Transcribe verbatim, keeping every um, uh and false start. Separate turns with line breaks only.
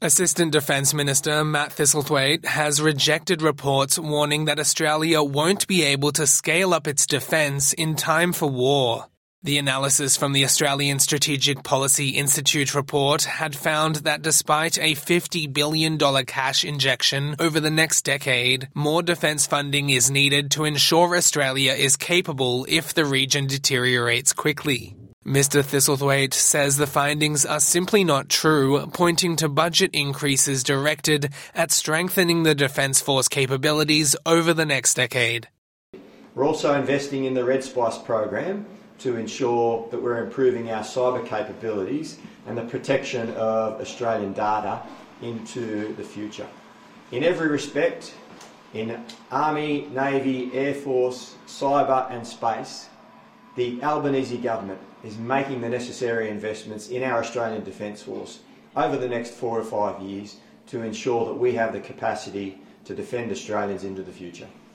Assistant Defence Minister Matt Thistlethwaite has rejected reports warning that Australia won't be able to scale up its defence in time for war. The analysis from the Australian Strategic Policy Institute report had found that despite a fifty billion dollars cash injection over the next decade, more defence funding is needed to ensure Australia is capable if the region deteriorates quickly. Mister Thistlethwaite says the findings are simply not true, pointing to budget increases directed at strengthening the Defence Force capabilities over the next decade.
We're also investing in the Red Spice program to ensure that we're improving our cyber capabilities and the protection of Australian data into the future. In every respect, in Army, Navy, Air Force, cyber and space, the Albanese government is making the necessary investments in our Australian Defence Force over the next four or five years to ensure that we have the capacity to defend Australians into the future.